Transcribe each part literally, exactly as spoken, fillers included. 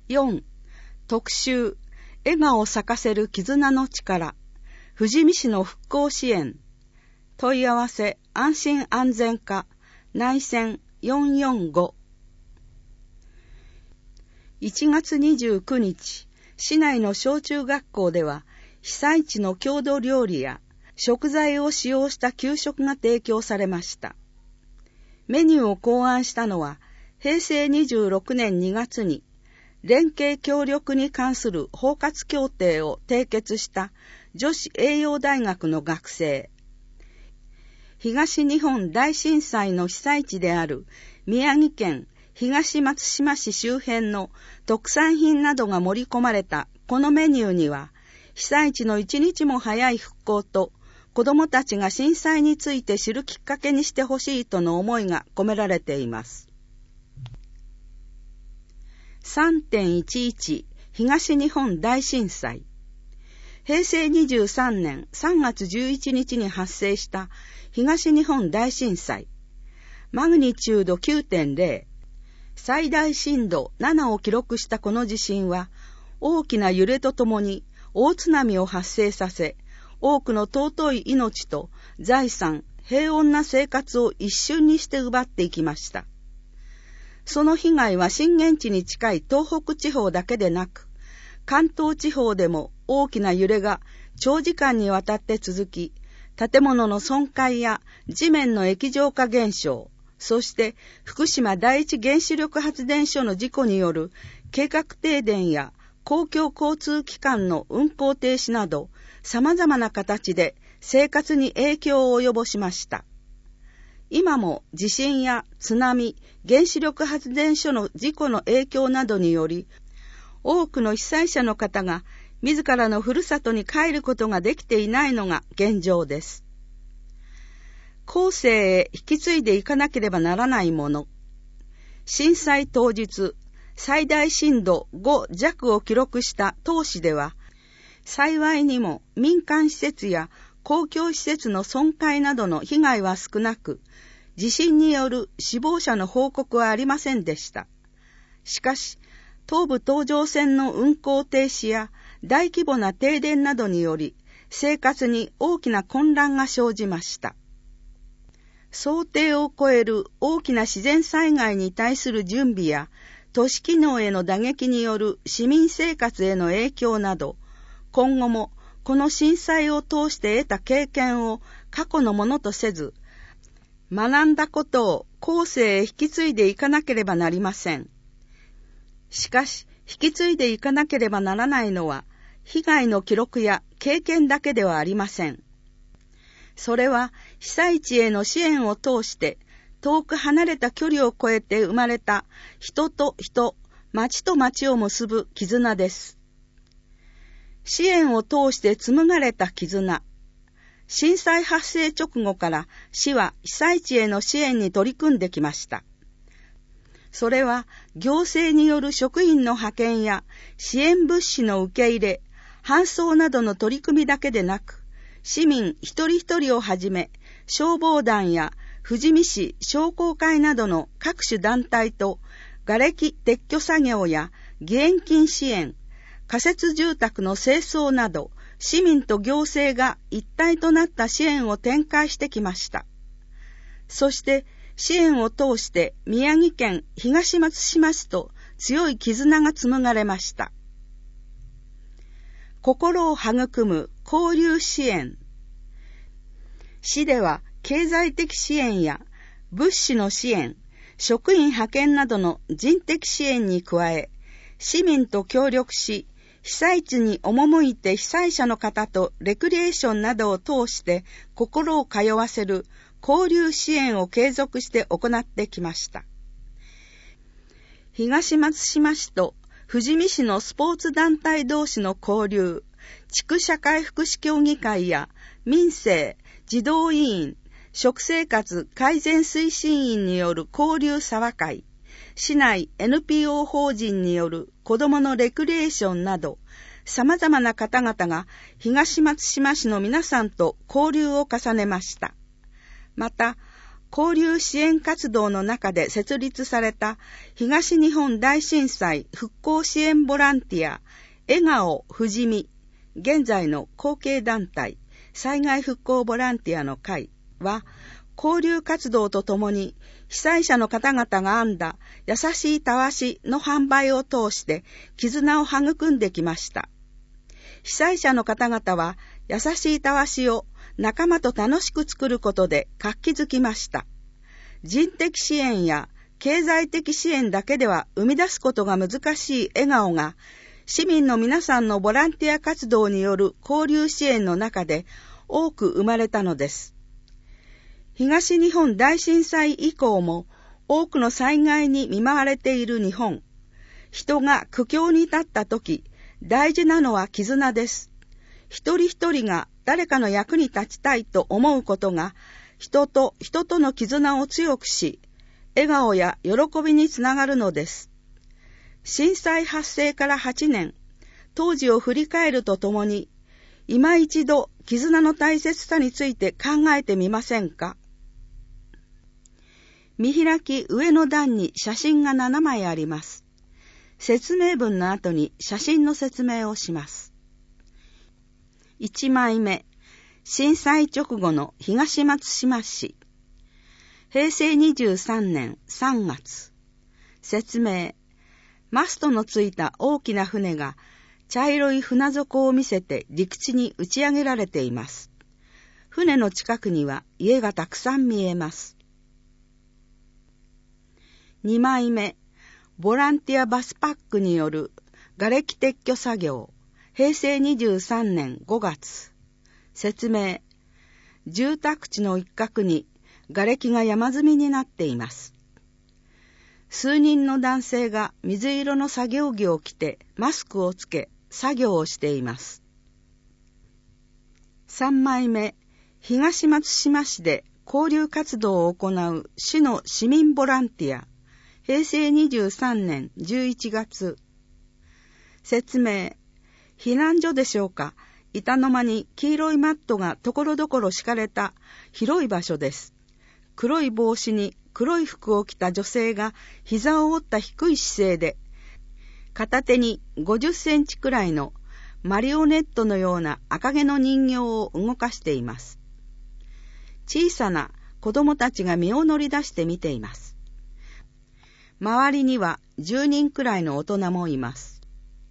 よん. 特集笑顔を咲かせる絆の力、富士見市の復興支援。問い合わせ安心安全課内線よんよんご。いちがつにじゅうくにち、市内の小中学校では被災地の郷土料理や食材を使用した給食が提供されました。メニューを考案したのはへいせいにじゅうろくねんにがつに連携協力に関する包括協定を締結した女子栄養大学の学生。東日本大震災の被災地である宮城県東松島市周辺の特産品などが盛り込まれたこのメニューには、被災地の一日も早い復興と子どもたちが震災について知るきっかけにしてほしいとの思いが込められています。さんてんいちいち 東日本大震災。へいせいにじゅうさんねんさんがつじゅういちにちに発生した東日本大震災。マグニチュード きゅうてんゼロ、最大震度ななを記録したこの地震は、大きな揺れとともに大津波を発生させ、多くの尊い命と財産、平穏な生活を一瞬にして奪っていきました。その被害は震源地に近い東北地方だけでなく、関東地方でも大きな揺れが長時間にわたって続き、建物の損壊や地面の液状化現象、そして福島第一原子力発電所の事故による計画停電や公共交通機関の運行停止など、様々な形で生活に影響を及ぼしました。今も地震や津波、原子力発電所の事故の影響などにより、多くの被災者の方が自らのふるさとに帰ることができていないのが現状です。後世へ引き継いでいかなければならないもの。震災当日、最大震度ごじゃくを記録した当市では、幸いにも民間施設や公共施設の損壊などの被害は少なく、地震による死亡者の報告はありませんでした。しかし、東武東上線の運行停止や大規模な停電などにより、生活に大きな混乱が生じました。想定を超える大きな自然災害に対する準備や、都市機能への打撃による市民生活への影響など、今後もこの震災を通して得た経験を過去のものとせず、学んだことを後世へ引き継いでいかなければなりません。しかし、引き継いでいかなければならないのは、被害の記録や経験だけではありません。それは被災地への支援を通して遠く離れた距離を越えて生まれた人と人、町と町を結ぶ絆です。支援を通して紡がれた絆。震災発生直後から市は被災地への支援に取り組んできました。それは行政による職員の派遣や支援物資の受け入れ、搬送などの取り組みだけでなく、市民一人一人をはじめ、消防団や富士見市商工会などの各種団体と、瓦礫撤去作業や義援金支援、仮設住宅の清掃など、市民と行政が一体となった支援を展開してきました。そして、支援を通して宮城県東松島市と強い絆が紡がれました。心を育む交流支援。市では経済的支援や物資の支援、職員派遣などの人的支援に加え、市民と協力し、被災地に赴いて被災者の方とレクリエーションなどを通して心を通わせる交流支援を継続して行ってきました。東松島市と富士見市のスポーツ団体同士の交流、地区社会福祉協議会や民政、児童委員、食生活改善推進員による交流茶話会、市内 エヌピーオー 法人による子どものレクリエーションなど、様々な方々が東松島市の皆さんと交流を重ねました。また、 交流支援活動の中で設立された東日本大震災復興支援ボランティア笑顔ふじみ、現在の後継団体災害復興ボランティアの会は、交流活動とともに被災者の方々が編んだ優しいたわしの販売を通して絆を育んできました。被災者の方々は優しいたわしを仲間と楽しく作ることで活気づきました。人的支援や経済的支援だけでは生み出すことが難しい笑顔が、市民の皆さんのボランティア活動による交流支援の中で多く生まれたのです。東日本大震災以降も多くの災害に見舞われている日本。人が苦境に立った時、大事なのは絆です。一人一人が誰かの役に立ちたいと思うことが、人と人との絆を強くし、笑顔や喜びにつながるのです。震災発生からはちねん、当時を振り返るとともに、今一度絆の大切さについて考えてみませんか。見開き上の段に写真がななまいあります。説明文の後に写真の説明をします。いちまいめ、震災直後の東松島市。へいせいにじゅうさんねんさんがつ。説明。マストのついた大きな船が茶色い船底を見せて陸地に打ち上げられています。船の近くには家がたくさん見えます。にまいめ、ボランティアバスパックによる瓦礫撤去作業。へいせいにじゅうさんねんごがつ。説明。住宅地の一角に瓦礫が山積みになっています。数人の男性が水色の作業着を着てマスクをつけ作業をしています。さんまいめ、東松島市で交流活動を行う市の市民ボランティア。へいせいにじゅうさんねんじゅういちがつ。説明。避難所でしょうか。板の間に黄色いマットがところどころ敷かれた広い場所です。黒い帽子に黒い服を着た女性が膝を折った低い姿勢で、片手にごじゅっセンチくらいのマリオネットのような赤毛の人形を動かしています。小さな子供たちが身を乗り出して見ています。周りにはじゅうにんくらいの大人もいます。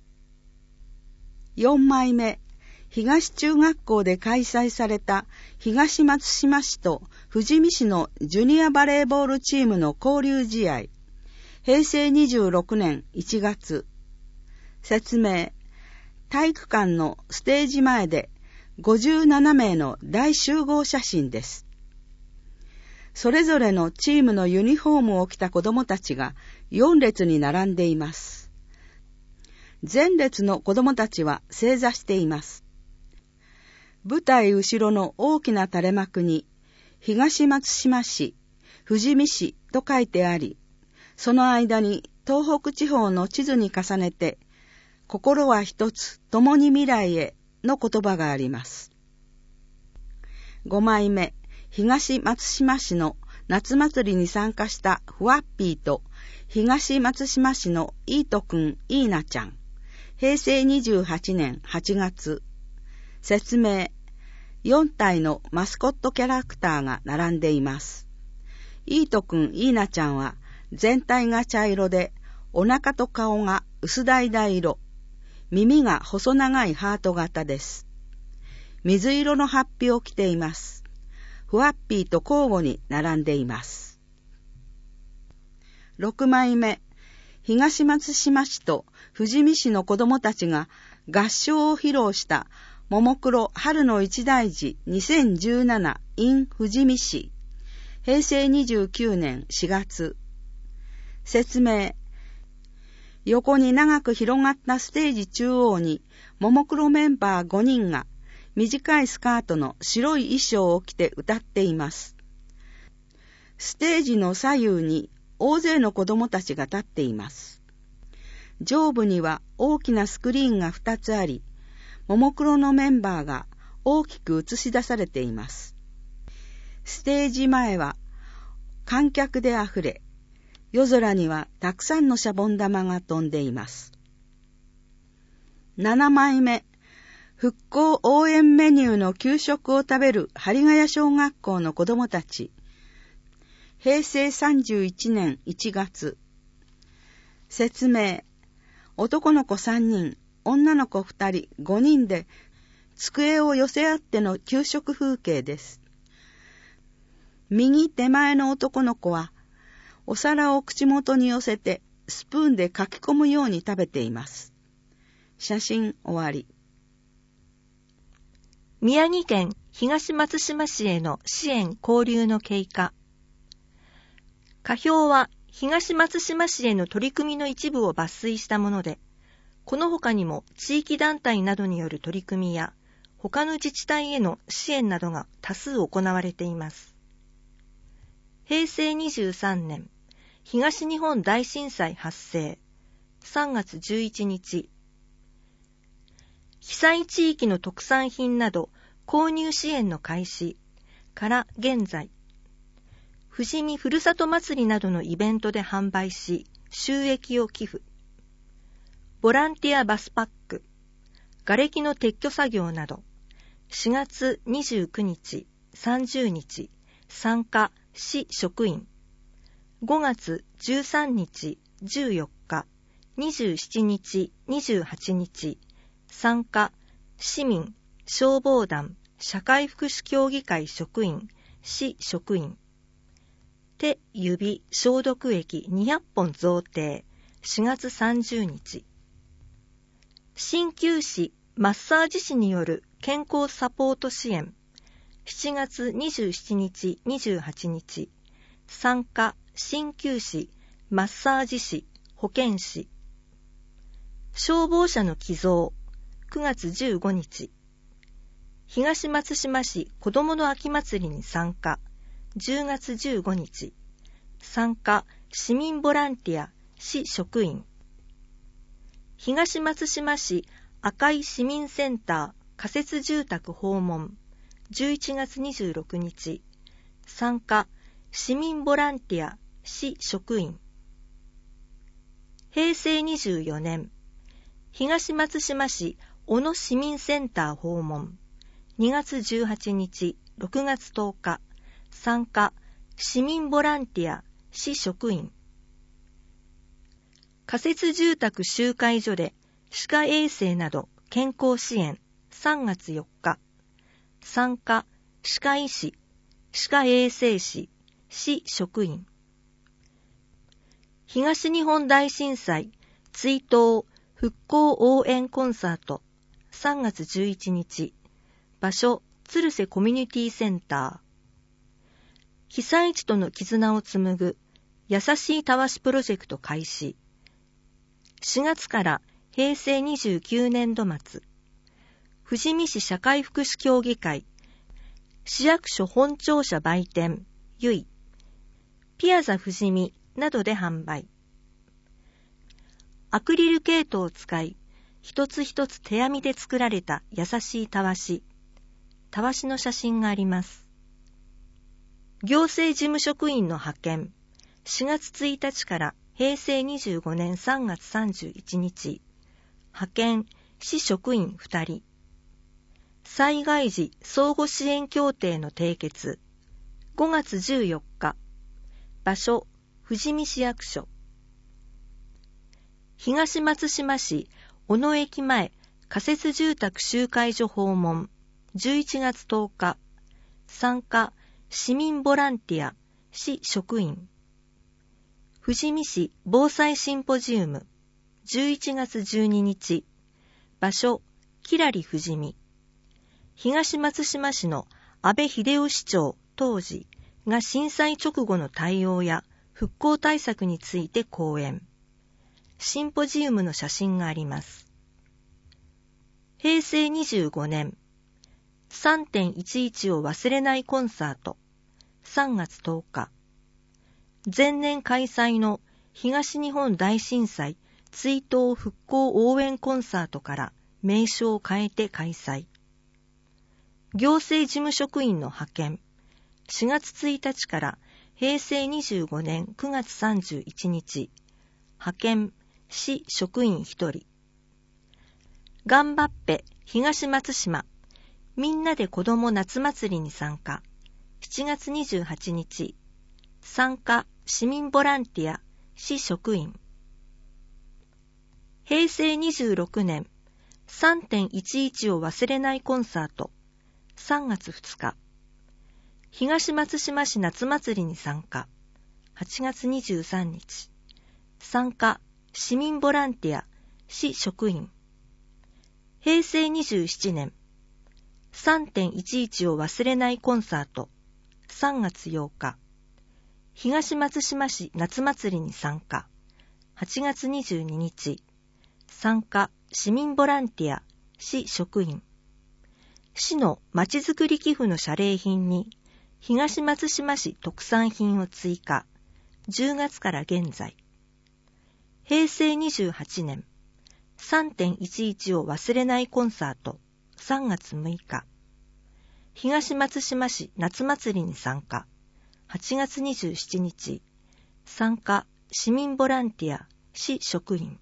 よんまいめ、東中学校で開催された東松島市と富士見市のジュニアバレーボールチームの交流試合。へいせいにじゅうろくねんいちがつ。説明。体育館のステージ前でごじゅうななめいの大集合写真です。それぞれのチームのユニフォームを着た子どもたちがよんれつに並んでいます。前列の子どもたちは正座しています。舞台後ろの大きな垂れ幕に東松島市、富士見市と書いてあり、その間に東北地方の地図に重ねて、心は一つ、共に未来への言葉があります。ごまいめ、東松島市の夏祭りに参加したふわっぴーと東松島市のいいとくん、いいなちゃん。へいせいにじゅうはちねんはちがつ。説明。よんたいのマスコットキャラクターが並んでいます。いいとくん、いいなちゃんは全体が茶色で、お腹と顔が薄橙色、耳が細長いハート型です。水色のハッピを着ています。ふわっぴーと交互に並んでいます。ろくまいめ、東松島市と富士見市の子どもたちが合唱を披露したももクロ春の一大事にせんじゅうなな in 富士見市。へいせいにじゅうきゅうねんしがつ。説明。横に長く広がったステージ中央にももクロメンバーごにんが短いスカートの白い衣装を着て歌っています。ステージの左右に大勢の子供たちが立っています。上部には大きなスクリーンがふたつあり、ももクロのメンバーが大きく映し出されています。ステージ前は観客であふれ、夜空にはたくさんのシャボン玉が飛んでいます。ななまいめ、復興応援メニューの給食を食べる針ヶ谷小学校の子どもたち。へいせいさんじゅういちねんいちがつ。説明。男の子さんにん、女の子ふたり、ごにんで机を寄せ合っての給食風景です。右手前の男の子はお皿を口元に寄せてスプーンでかき込むように食べています。写真終わり。 宮城県東松島市への支援交流の経過。下表は東松島市への取り組みの一部を抜粋したもので、この他にも地域団体などによる取り組みや他の自治体への支援などが多数行われています。へいせいにじゅうさんねん、東日本大震災発生、さんがつじゅういちにち。被災地域の特産品など購入支援の開始から現在、富士見ふるさと祭りなどのイベントで販売し、収益を寄付。ボランティアバスパック、瓦礫の撤去作業など、しがつにじゅうくにち、さんじゅうにち、参加、市職員。ごがつじゅうさんにち、じゅうよっか、にじゅうしちにち、にじゅうはちにち、参加、市民、消防団、社会福祉協議会職員、市職員。手、指、消毒液にひゃっぽん贈呈、しがつさんじゅうにち。鍼灸師、マッサージ師による健康サポート支援、しちがつにじゅうしちにち、にじゅうはちにち。参加、鍼灸師、マッサージ師、保健師。消防車の寄贈、くがつじゅうごにち。東松島市子どもの秋祭りに参加、じゅうがつじゅうごにち。参加、市民ボランティア、市職員。東松島市赤い市民センター仮設住宅訪問、じゅういちがつにじゅうろくにち。参加、市民ボランティア、市職員。へいせいにじゅうよねん、東松島市小野市民センター訪問、にがつじゅうはちにち、ろくがつとおか。参加、市民ボランティア、市職員。仮設住宅集会所で歯科衛生など健康支援、さんがつよっか。参加、歯科医師、歯科衛生士、市職員。東日本大震災追悼復興応援コンサート、さんがつじゅういちにち。場所、鶴瀬コミュニティセンター。被災地との絆を紡ぐ優しいたわしプロジェクト開始。しがつからへいせいにじゅうきゅうねんどまつ、富士見市社会福祉協議会、市役所本庁舎売店、ゆい、ピアザ富士見などで販売。アクリル毛糸を使い、一つ一つ手編みで作られた優しいたわし。たわしの写真があります。行政事務職員の派遣、しがつついたちからへいせいにじゅうごねんさんがつさんじゅういちにち。派遣、市職員ふたり。災害時相互支援協定の締結。ごがつじゅうよっか。場所、富士見市役所。東松島市小野駅前仮設住宅集会所訪問、じゅういちがつとおか。参加、市民ボランティア、市職員。富士見市防災シンポジウム、じゅういちがつじゅうににち。場所、きらり富士見。東松島市の安倍秀夫市長当時が震災直後の対応や復興対策について講演。シンポジウムの写真があります。へいせいにじゅうごねん、さんてんいちいち を忘れないコンサート、さんがつとおか。前年開催の東日本大震災追悼復興応援コンサートから名称を変えて開催。行政事務職員の派遣、しがつついたちからへいせいにじゅうごねんくがつさんじゅういちにち、派遣、市職員ひとり。がんばっぺ、東松島、みんなで子ども夏祭りに参加、しちがつにじゅうはちにち、参加、市民ボランティア、市職員。へいせいにじゅうろくねん、さんてんいちいち を忘れないコンサート、さんがつふつか。東松島市夏祭りに参加、はちがつにじゅうさんにち。参加、市民ボランティア、市職員。へいせいにじゅうななねん、さんてんいちいち を忘れないコンサート、さんがつようか。東松島市夏祭りに参加、はちがつにじゅうににち。参加、市民ボランティア、市職員。市のまちづくり寄付の謝礼品に、東松島市特産品を追加、じゅうがつから現在。へいせいにじゅうはちねん、さんてんいちいち を忘れないコンサート、さんがつむいか。東松島市夏祭りに参加、はちがつにじゅうしちにち。参加、市民ボランティア、市職員。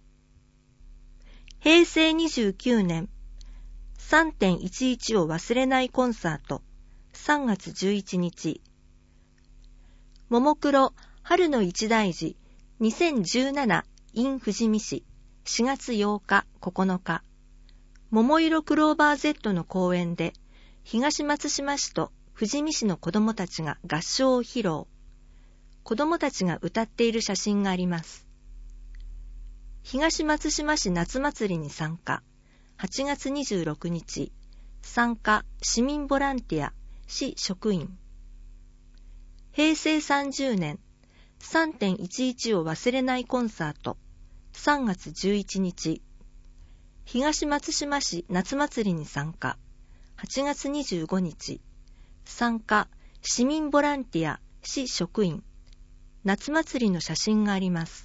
へいせいにじゅうきゅうねん、さんてんいちいち を忘れないコンサート、さんがつじゅういちにち。ももクロ春の一大事にせんじゅうなな in 富士見市、しがつようか、ここのか。桃色クローバー Z の公演で、東松島市と富士見市の子どもたちが合唱を披露。子どもたちが歌っている写真があります。東松島市夏祭りに参加、はちがつにじゅうろくにち。参加、市民ボランティア、市職員。へいせいさんじゅうねん、さんてんいちいち を忘れないコンサート、さんがつじゅういちにち。東松島市夏祭りに参加、はちがつにじゅうごにち。参加、市民ボランティア、市職員。夏祭りの写真があります。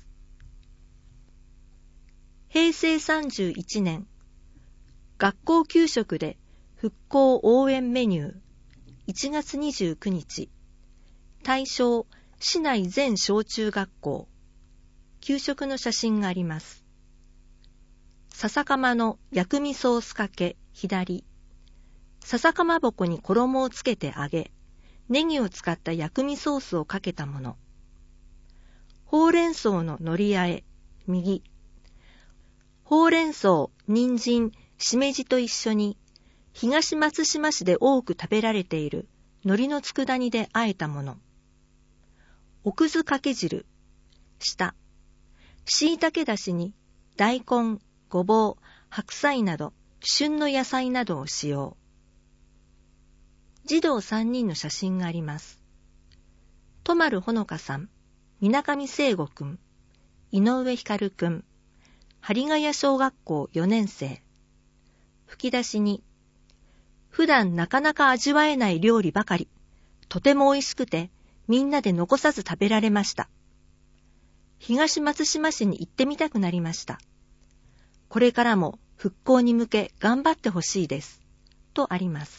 へいせいさんじゅういちねん、学校給食で復興応援メニュー、いちがつにじゅうくにち。対象、市内全小中学校。給食の写真があります。笹かまの薬味ソースかけ、左。笹かまぼこに衣をつけて揚げ、ネギを使った薬味ソースをかけたもの。ほうれん草ののりあえ、右。ほうれん草、人参、しめじと一緒に、東松島市で多く食べられている海苔の佃煮で和えたもの。おくずかけ汁、下。しいたけだしに大根、ごぼう、白菜など旬の野菜などを使用。児童さんにんの写真があります。とまるほのかさん、みなかみせいごくん、井上ひかるくん、針ヶ谷小学校よねんせい。吹き出しに、普段なかなか味わえない料理ばかり、とても美味しくて、みんなで残さず食べられました。東松島市に行ってみたくなりました。これからも復興に向け頑張ってほしいです。とあります。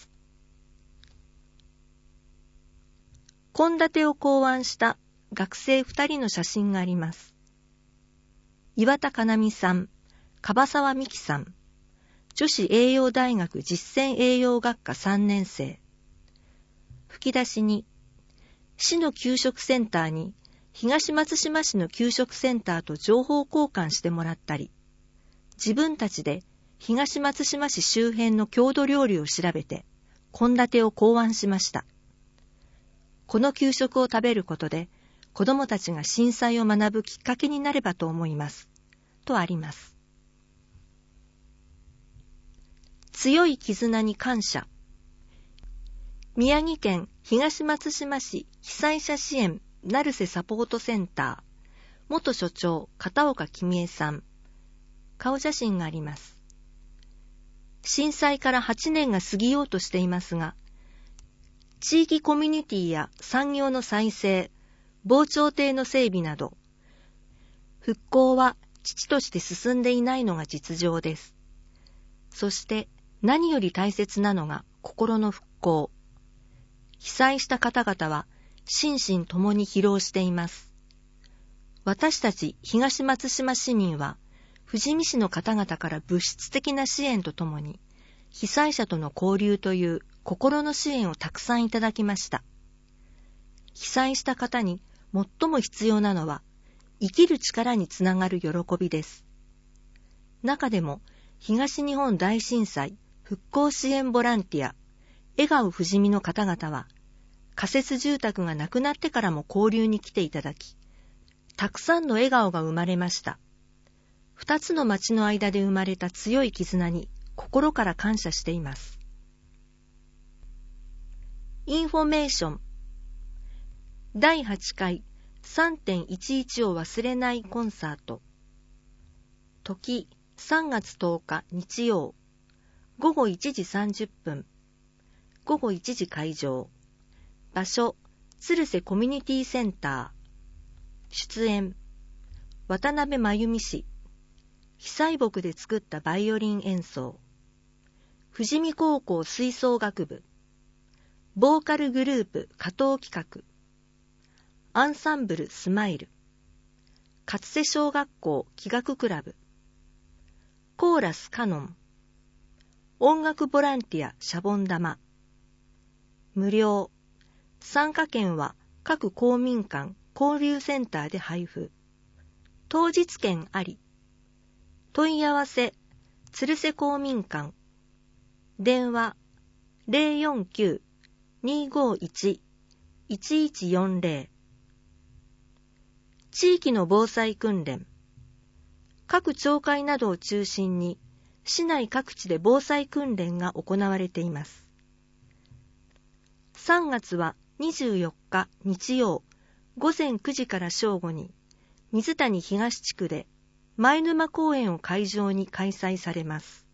献立を考案した学生ふたりの写真があります。岩田かなみさん、樺沢美希さん、女子栄養大学実践栄養学科さんねんせい。吹き出しに、市の給食センターに東松島市の給食センターと情報交換してもらったり、自分たちで東松島市周辺の郷土料理を調べて、献立を考案しました。この給食を食べることで、子どもたちが震災を学ぶきっかけになればと思います。とあります。強い絆に感謝。宮城県東松島市被災者支援成瀬サポートセンター、元所長片岡君江さん。顔写真があります。震災からはちねんが過ぎようとしていますが、地域コミュニティや産業の再生、防潮堤の整備など、復興は遅々として進んでいないのが実情です。そして何より大切なのが心の復興。被災した方々は心身ともに疲労しています。私たち東松島市民は、富士見市の方々から物質的な支援とともに、被災者との交流という心の支援をたくさんいただきました。被災した方に最も必要なのは、生きる力につながる喜びです。中でも、東日本大震災復興支援ボランティア、笑顔富士見の方々は、仮設住宅がなくなってからも交流に来ていただき、たくさんの笑顔が生まれました。二つの町の間で生まれた強い絆に心から感謝しています。インフォメーションだいはちかい さんてんいちいち を忘れないコンサート。時さんがつとおか日曜ごごいちじさんじゅっぷん、ごごいちじ会場。場所鶴瀬コミュニティセンター。出演渡辺真由美氏。被災木で作ったバイオリン演奏。富士見高校吹奏楽部。ボーカルグループ加藤企画。アンサンブルスマイル。勝瀬小学校器楽クラブ。コーラスカノン。音楽ボランティアシャボン玉。無料。参加券は各公民館交流センターで配布。当日券あり。問い合わせ鶴瀬公民館。電話 ゼロよんきゅう にーごーいち いちいちよんゼロ。地域の防災訓練。各町会などを中心に市内各地で防災訓練が行われています。さんがつはにじゅうよっか日曜ごぜんくじから正午に水谷東地区で前沼公園を会場に開催されます。